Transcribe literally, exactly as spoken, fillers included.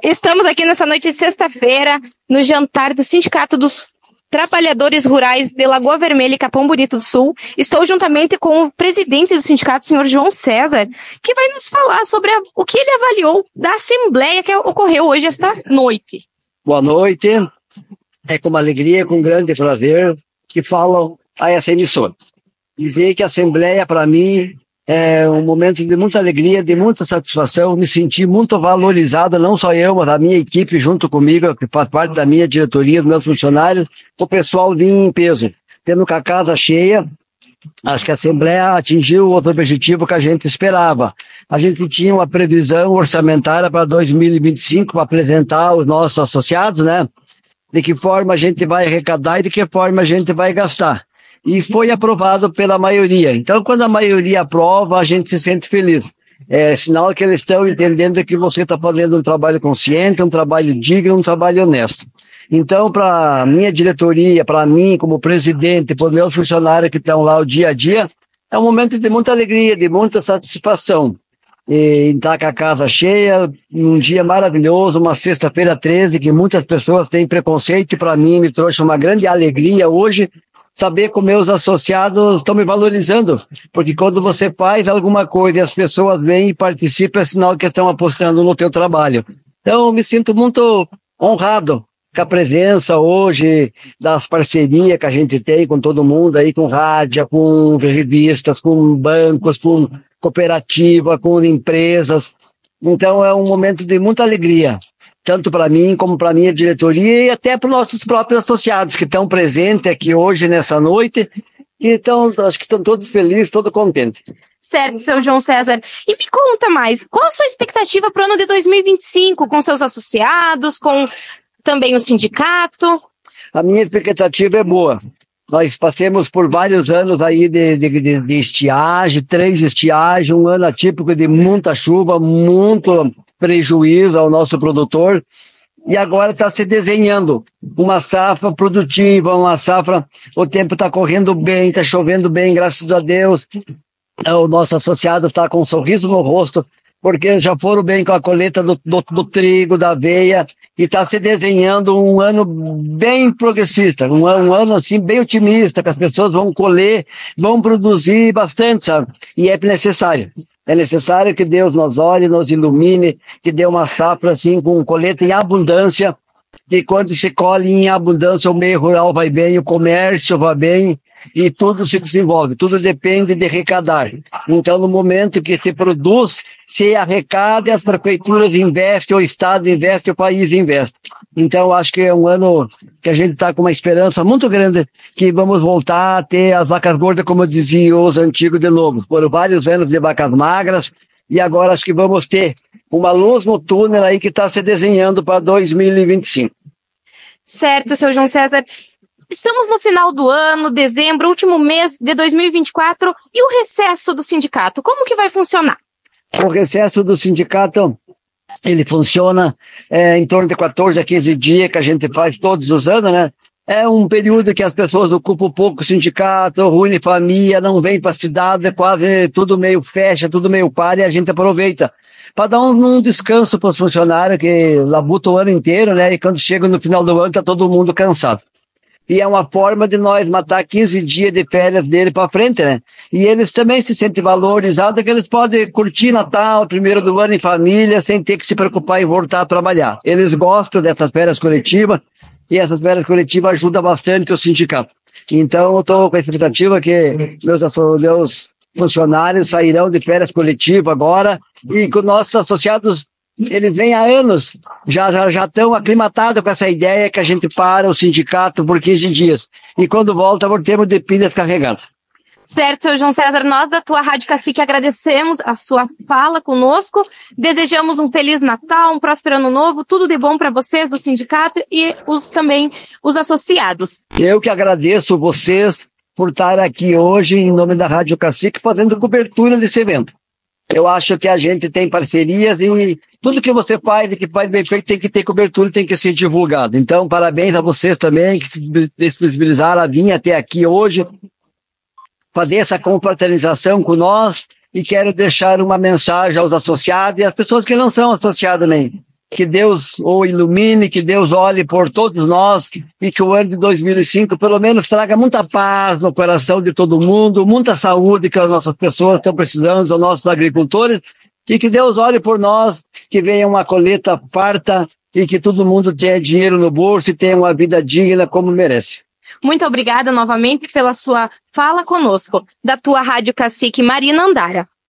Estamos aqui nessa noite de sexta-feira, no jantar do Sindicato dos Trabalhadores Rurais de Lagoa Vermelha e Capão Bonito do Sul. Estou juntamente com o presidente do sindicato, senhor João César, que vai nos falar sobre a, o que ele avaliou da assembleia que ocorreu hoje, esta noite. Boa noite. É com uma alegria, com um grande prazer que falo a essa emissora. Dizer que a assembleia, para mim, é um momento de muita alegria, de muita satisfação, me senti muito valorizado, não só eu, mas a minha equipe junto comigo, que faz parte da minha diretoria, dos meus funcionários, o pessoal vinha em peso, tendo com a casa cheia. Acho que a Assembleia atingiu outro objetivo que a gente esperava. A gente tinha uma previsão orçamentária para dois mil e vinte e cinco para apresentar os nossos associados, né? De que forma a gente vai arrecadar e de que forma a gente vai gastar. E foi aprovado pela maioria. Então, quando a maioria aprova, a gente se sente feliz. É sinal que eles estão entendendo que você está fazendo um trabalho consciente, um trabalho digno, um trabalho honesto. Então, para a minha diretoria, para mim como presidente, para os meus funcionários que estão lá o dia a dia, é um momento de muita alegria, de muita satisfação. E estar com a casa cheia, um dia maravilhoso, uma sexta-feira treze, que muitas pessoas têm preconceito, e para mim me trouxe uma grande alegria hoje, saber que meus associados estão me valorizando, porque quando você faz alguma coisa e as pessoas vêm e participam, é sinal que estão apostando no teu trabalho. Então, eu me sinto muito honrado com a presença hoje das parcerias que a gente tem com todo mundo aí, com rádio, com revistas, com bancos, com cooperativa, com empresas. Então, é um momento de muita alegria, tanto para mim como para a minha diretoria e até para os nossos próprios associados que estão presentes aqui hoje, nessa noite, e então, acho que estão todos felizes, todos contentes. Certo, seu João César. E me conta mais, qual a sua expectativa para o ano de dois mil e vinte e cinco, com seus associados, com também o sindicato? A minha expectativa é boa. Nós passamos por vários anos aí de, de, de, de estiagem, três estiagens, um ano atípico de muita chuva, muito prejuízo ao nosso produtor, e agora está se desenhando uma safra produtiva, uma safra, o tempo está correndo bem, está chovendo bem, graças a Deus. O nosso associado está com um sorriso no rosto, porque já foram bem com a colheita do, do, do trigo, da aveia, e está se desenhando um ano bem progressista, um, um ano assim bem otimista, que as pessoas vão colher, vão produzir bastante, sabe? E é necessário. É necessário que Deus nos olhe, nos ilumine, que dê uma safra assim com colheita em abundância, e quando se colhe em abundância o meio rural vai bem, o comércio vai bem, e tudo se desenvolve, tudo depende de arrecadar. Então, no momento que se produz, se arrecada, as prefeituras investem, o Estado investe, o país investe. Então, acho que é um ano que a gente está com uma esperança muito grande que vamos voltar a ter as vacas gordas, como diziam os antigos de novo. Foram vários anos de vacas magras, e agora acho que vamos ter uma luz no túnel aí que está se desenhando para dois mil e vinte e cinco. Certo, seu João César. Estamos no final do ano, dezembro, último mês de dois mil e vinte e quatro, e o recesso do sindicato, como que vai funcionar? O recesso do sindicato, ele funciona é, em torno de quatorze a quinze dias, que a gente faz todos os anos, né? É um período que as pessoas ocupam pouco o sindicato, reúne família, não vem para a cidade, quase tudo meio fecha, tudo meio para, e a gente aproveita para dar um, um descanso para os funcionários que labutam o ano inteiro, né? E quando chega no final do ano, está todo mundo cansado. E é uma forma de nós matar quinze dias de férias dele para frente, né? E eles também se sentem valorizados, que eles podem curtir Natal, primeiro do ano em família, sem ter que se preocupar em voltar a trabalhar. Eles gostam dessas férias coletivas, e essas férias coletivas ajudam bastante o sindicato. Então, eu estou com a expectativa que meus, meus funcionários sairão de férias coletivas agora, e que os nossos associados, eles vêm há anos, já já já estão aclimatados com essa ideia que a gente para o sindicato por quinze dias. E quando volta, voltemos de pilhas carregadas. Certo, seu João César, nós da tua Rádio Cacique agradecemos a sua fala conosco, desejamos um Feliz Natal, um próspero Ano Novo, tudo de bom para vocês do sindicato e os, também os associados. Eu que agradeço vocês por estar aqui hoje em nome da Rádio Cacique fazendo cobertura desse evento. Eu acho que a gente tem parcerias e tudo que você faz e que faz bem feito tem que ter cobertura, tem que ser divulgado. Então, parabéns a vocês também que se disponibilizaram a vir até aqui hoje, fazer essa confraternização com nós, e quero deixar uma mensagem aos associados e às pessoas que não são associadas nem. que Deus o ilumine, que Deus olhe por todos nós e que o ano de dois mil e cinco pelo menos traga muita paz no coração de todo mundo, muita saúde que as nossas pessoas estão precisando, os nossos agricultores, e que Deus olhe por nós, que venha uma colheita farta e que todo mundo tenha dinheiro no bolso e tenha uma vida digna como merece. Muito obrigada novamente pela sua fala conosco, da tua Rádio Cacique Marina Andara.